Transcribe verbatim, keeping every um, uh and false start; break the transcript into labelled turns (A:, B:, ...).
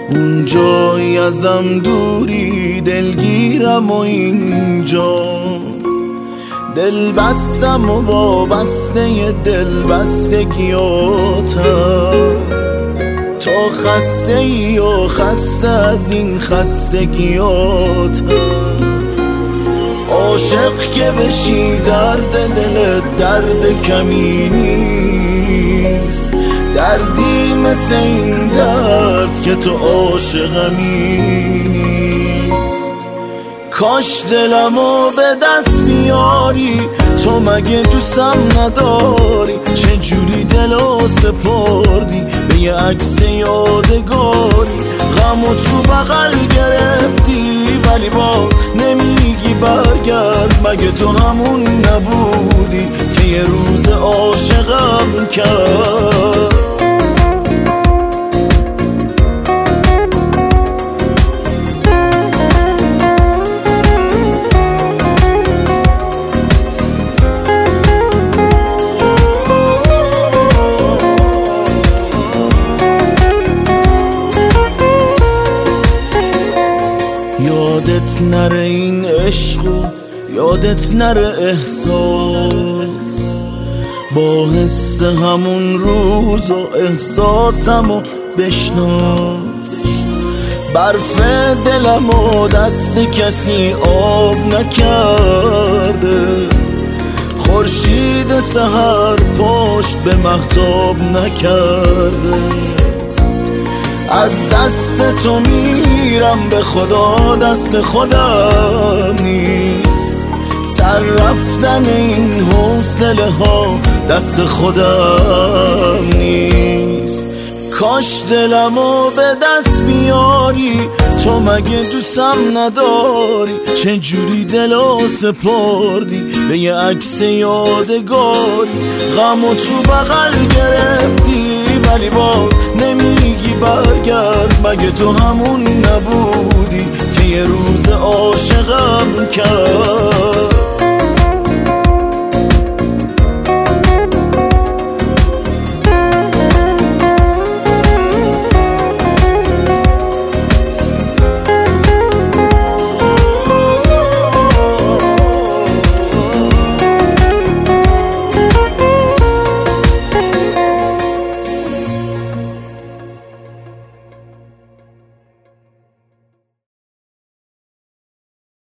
A: اون جایی ازم دوری دلگیرم و اینجا دل بستم و وابسته دل بستگیاتم. تو خسته ای و خسته از این خستگیاتم. عاشق که بشی درد دل درد کمی نیست، دردی مثل این درد که تو عاشقمی نیست. کاش دلمو به دست بیاری، تو مگه دوستم نداری؟ چه جوری دلو سپردی به یه عکس یادگاری؟ غمو تو بغل گرفتی ولی باز نمیگی برگرد. مگه تو همون نبودی که یه روز عاشقم کرد؟ یادت نره این عشقو، یادت نره احساس، با حس همون روز و احساسمو بشناس. برف دلمو دست کسی آب نکرده، خورشید سحر پشت به مهتاب نکرده. از دست تو میرم به خدا، دست خودم نیست. سر رفتن این حوصله ها دست خودم نیست. کاش دلمو به دست بیاری، تو مگه دوستم نداری؟ چه جوری دلو سپردی به یه عکس یادگاری؟ غمو تو بغل گرفتی ولی باز نمیگی برگرد. مگه تو همون نبودی که یه روز عاشقم کرد؟